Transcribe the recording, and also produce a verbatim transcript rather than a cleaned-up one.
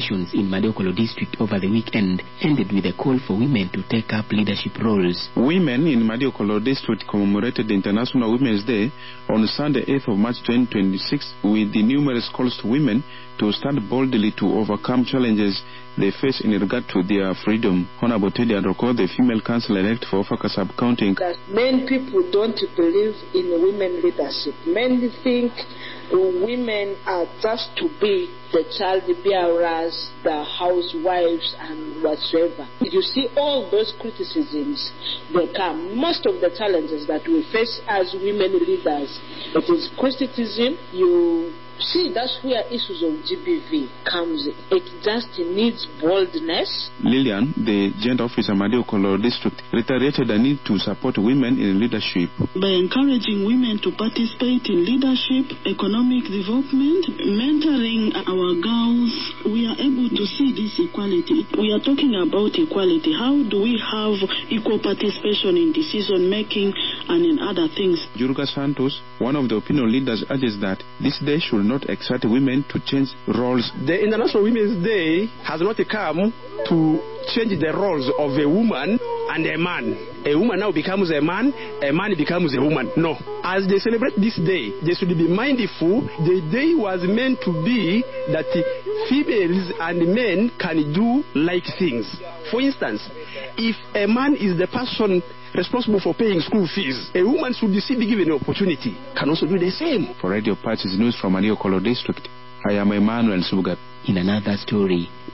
demonstrations in Madiokolo district over the weekend ended with a call for women to take up leadership roles. Women in Madiokolo district commemorated the International Women's Day on Sunday, eighth of March twenty twenty-six, with the numerous calls to women to stand boldly to overcome challenges they face in regard to their freedom. Honorable Teddy Adroko, the female councillor-elect for Ofaka Sub-County. That many people don't believe in women leadership. Many think women are just to be the child bearers, the housewives, and whatsoever. You see, all those criticisms, they come. Most of the challenges that we face as women leaders, it is criticism. You see, that's where issues of G B V comes. It just needs boldness. Lillian, the gender officer Madiokolo district, reiterated the need to support women in leadership. By encouraging women to participate in leadership, economic development, mentoring our girls, we are able to see this equality. We are talking about equality. How do we have equal participation in decision making and in other things? Jurga Santos, one of the opinion leaders, urges that this day should not excite women to change roles. The International Women's Day has not come to change the roles of a woman and a man. A woman now becomes a man, a man becomes a woman. No. As they celebrate this day, they should be mindful the day was meant to be that females and men can do like things. For instance, if a man is the person responsible for paying school fees, a woman should be given an opportunity, can also do the same. For Radio Patches News from Madiokolo district, I am Emmanuel Sugat. In another story,